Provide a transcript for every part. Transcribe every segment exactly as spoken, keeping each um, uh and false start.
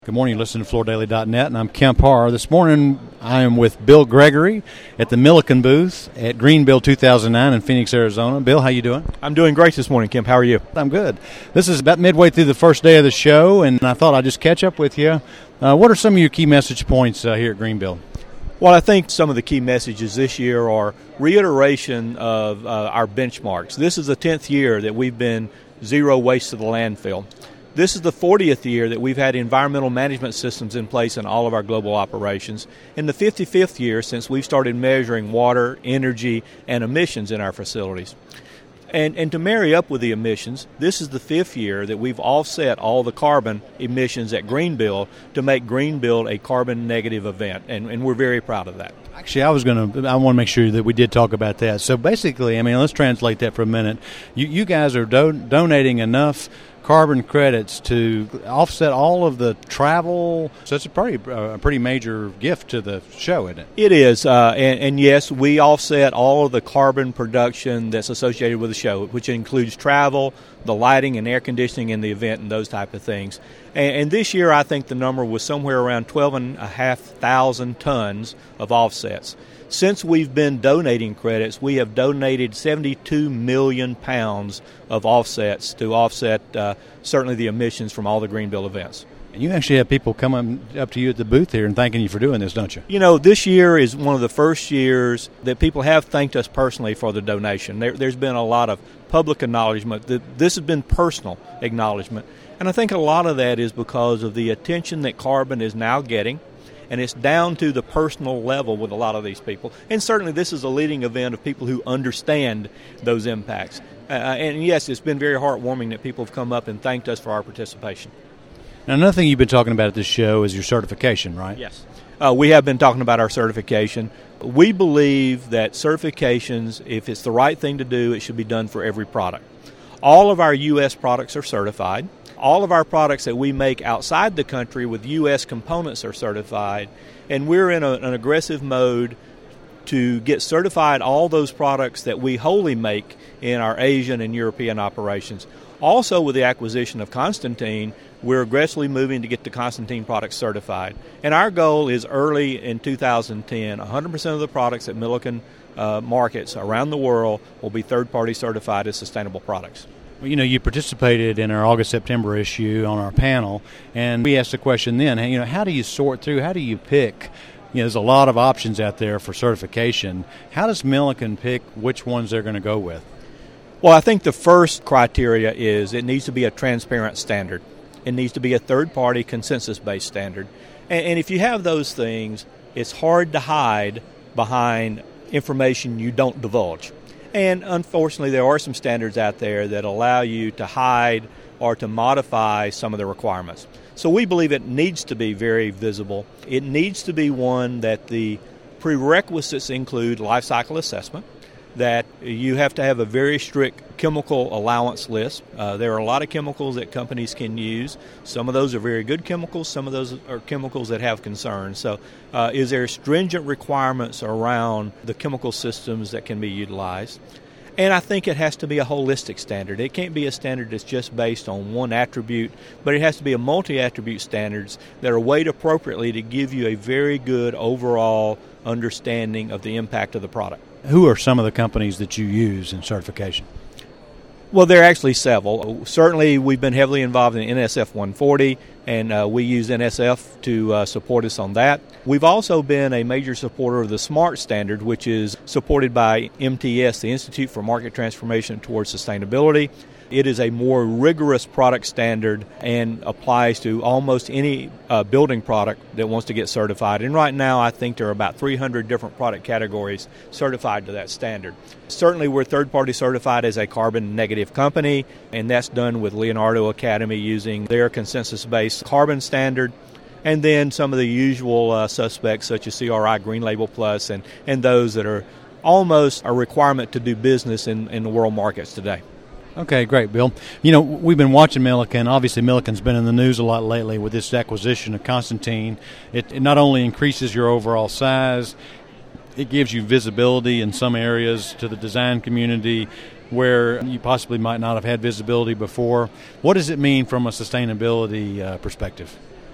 Good morning, you listen to Florida Daily dot net, and I'm Kemp Harr. This morning, I am with Bill Gregory at the Milliken booth at Greenbuild two thousand nine in Phoenix, Arizona. Bill, how you doing? I'm doing great this morning, Kemp. How are you? I'm good. This is about midway through the first day of the show, and I thought I'd just catch up with you. Uh, what are some of your key message points uh, here at Greenbuild? Well, I think some of the key messages this year are reiteration of uh, our benchmarks. This is the tenth year that we've been zero waste to the landfill. This is the fortieth year that we've had environmental management systems in place in all of our global operations, and the fifty-fifth year since we've started measuring water, energy, and emissions in our facilities. And, and to marry up with the emissions, this is the fifth year that we've offset all the carbon emissions at Greenbuild to make Greenbuild a carbon negative event, and, and we're very proud of that. Actually, I was going to. I want to make sure that we did talk about that. So basically, I mean, let's translate that for a minute. You, you guys are do- donating enough carbon credits to offset all of the travel. So it's a pretty, uh, a pretty major gift to the show, isn't it? It is, uh, and, and yes, we offset all of the carbon production that's associated with the show, which includes travel, the lighting and air conditioning in the event, and those type of things. And, and this year, I think the number was somewhere around twelve and a half thousand tons of offsets. Since we've been donating credits, we have donated seventy-two million pounds of offsets to offset uh, certainly the emissions from all the Greenbuild events. And you actually have people come up to you at the booth here and thanking you for doing this, don't you? You know, this year is one of the first years that people have thanked us personally for the donation. There, there's been a lot of public acknowledgement. This has been personal acknowledgement. And I think a lot of that is because of the attention that carbon is now getting. And it's down to the personal level with a lot of these people. And certainly this is a leading event of people who understand those impacts. Uh, and yes, it's been very heartwarming that people have come up and thanked us for our participation. Now, another thing you've been talking about at this show is your certification, right? Yes. Uh, we have been talking about our certification. We believe that certifications, if it's the right thing to do, it should be done for every product. All of our U S products are certified. All of our products that we make outside the country with U S components are certified, and we're in a, an aggressive mode to get certified all those products that we wholly make in our Asian and European operations. Also, with the acquisition of Constantine, we're aggressively moving to get the Constantine products certified. And our goal is early in two thousand ten, one hundred percent of the products at Milliken uh, markets around the world will be third-party certified as sustainable products. Well, you know, you participated in our August-September issue on our panel, and we asked the question then, you know, how do you sort through, how do you pick? You know, there's a lot of options out there for certification. How does Milliken pick which ones they're going to go with? Well, I think the first criteria is it needs to be a transparent standard. It needs to be a third-party consensus-based standard. And, and if you have those things, it's hard to hide behind information you don't divulge. And unfortunately, there are some standards out there that allow you to hide or to modify some of the requirements. So we believe it needs to be very visible. It needs to be one that the prerequisites include life cycle assessment, that you have to have a very strict chemical allowance list. Uh, there are a lot of chemicals that companies can use. Some of those are very good chemicals. Some of those are chemicals that have concerns. So uh, is there stringent requirements around the chemical systems that can be utilized? And I think it has to be a holistic standard. It can't be a standard that's just based on one attribute, but it has to be a multi-attribute standards that are weighed appropriately to give you a very good overall understanding of the impact of the product. Who are some of the companies that you use in certification? Well, there are actually several. Certainly, we've been heavily involved in N S F one forty, and uh, we use N S F to uh, support us on that. We've also been a major supporter of the SMART standard, which is supported by M T S, the Institute for Market Transformation Towards Sustainability. It is a more rigorous product standard and applies to almost any uh, building product that wants to get certified. And right now, I think there are about three hundred different product categories certified to that standard. Certainly, we're third-party certified as a carbon negative company, and that's done with Leonardo Academy using their consensus-based carbon standard. And then some of the usual uh, suspects, such as C R I Green Label Plus, and, and those that are almost a requirement to do business in, in the world markets today. Okay, great, Bill. You know, we've been watching Milliken. Obviously, Milliken's been in the news a lot lately with this acquisition of Constantine. It, it not only increases your overall size, it gives you visibility in some areas to the design community where you possibly might not have had visibility before. What does it mean from a sustainability uh, perspective?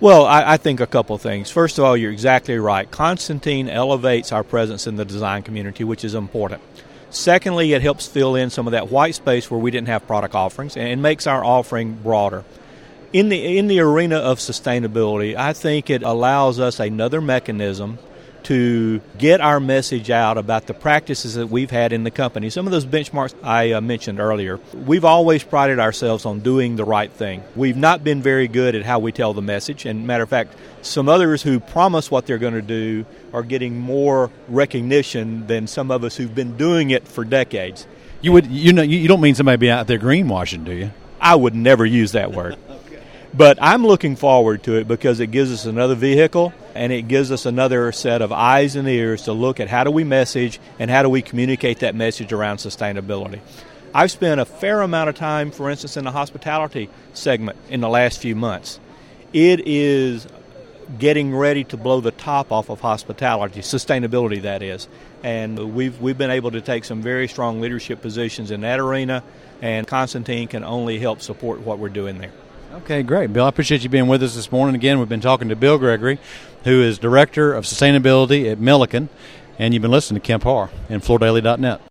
Well, I, I think a couple of things. First of all, you're exactly right. Constantine elevates our presence in the design community, which is important. Secondly, it helps fill in some of that white space where we didn't have product offerings, and it makes our offering broader. In the in the arena of sustainability, I think it allows us another mechanism to get our message out about the practices that we've had in the company. Some of those benchmarks I uh, mentioned earlier, we've always prided ourselves on doing the right thing. We've not been very good at how we tell the message, and matter of fact, some others who promise what they're going to do are getting more recognition than some of us who've been doing it for decades. You would, you know, you don't mean somebody be out there greenwashing, do you? I would never use that word. But I'm looking forward to it because it gives us another vehicle and it gives us another set of eyes and ears to look at how do we message and how do we communicate that message around sustainability. I've spent a fair amount of time, for instance, in the hospitality segment in the last few months. It is getting ready to blow the top off of hospitality, sustainability that is. And we've we've been able to take some very strong leadership positions in that arena, and Constantine can only help support what we're doing there. Okay, great, Bill. I appreciate you being with us this morning. Again, we've been talking to Bill Gregory, who is Director of Sustainability at Milliken, and you've been listening to Kemp Harr and Floor Daily dot net.